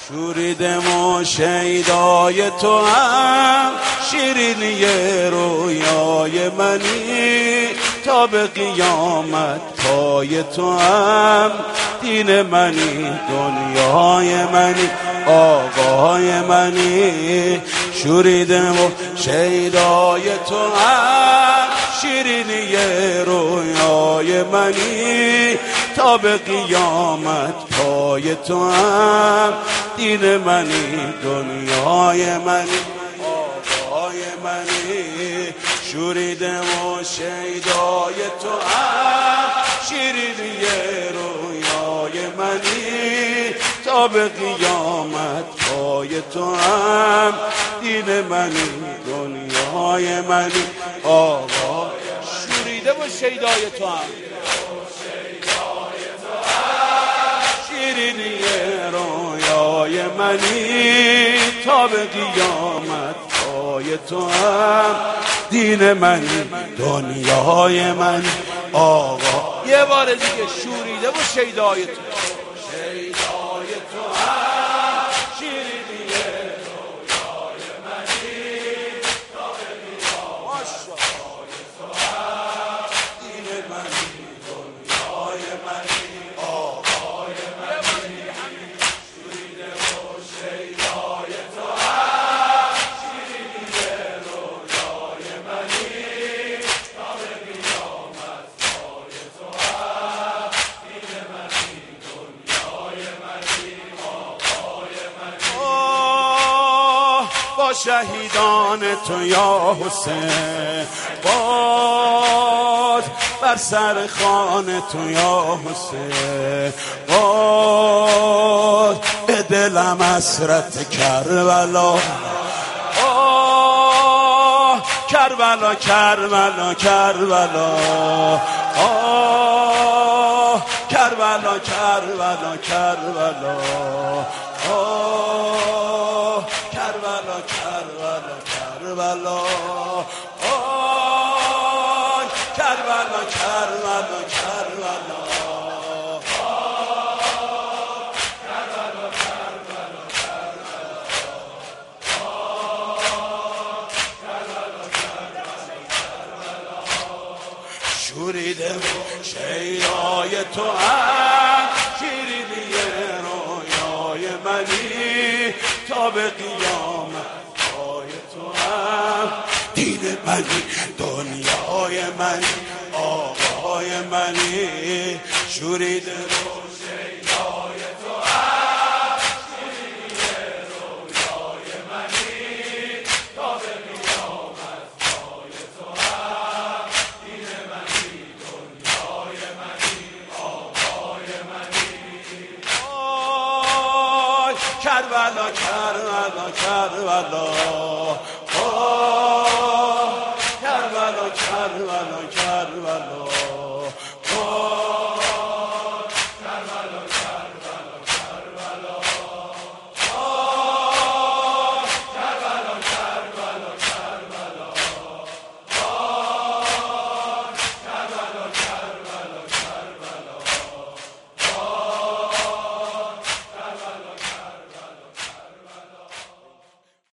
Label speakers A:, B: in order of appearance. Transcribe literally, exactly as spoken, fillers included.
A: شوریدم و شیدای تو هم شیرینی رویای منی، تا به قیامت پای تو هم دین منی، دنیای منی، آقای منی. شوریدم و شیدای تو هم شیرینی رویای منی، تا به قیامت پای تو هم دین منی، دنیای منی، آقای منی. شوریدم و شیدای تو هم شیرینی رویای منی، تا به قیامت پای تو هم دین منی، دنیای منی، آقا. شوریده و شیدای تو هم شیرینی رویای منی، تا به قیامت پای تو هم دین منی، دنیای منی، آقا. یه بار دیگه شوریده و شیدای تو شیدای تو هم شیرینی رویای منی، تا به قیامت پای تو هم دین منی، دنیای منی، آقای منی. شوریده و شیدای تو هم شیرینی رویای منی، تا به قیامت پای تو هم دین منی، دنیای منی، آقای منی. با شهیدان تو یا حسین، باز بر سر خان تو یا حسین، باز به دلم حسرت کربلا، آه کربلا کربلا کربلا، آه کربلا کربلا کربلا، آه کربلا کربلا کربلا، آه کربلا کربلا کربلا، شوریده و شیدای تو هم شیرینی رویای منی، تا به قیامت پای تو هم دین منی، دنیای منی، آقای منی. شوریده و شیدای تو هم شیرینی رویای منی، تا به قیامت پای تو هم دین منی، دنیای منی، آقای منی. آی کربلا کربلا کربلا، آه کربلا کربلا کربلا.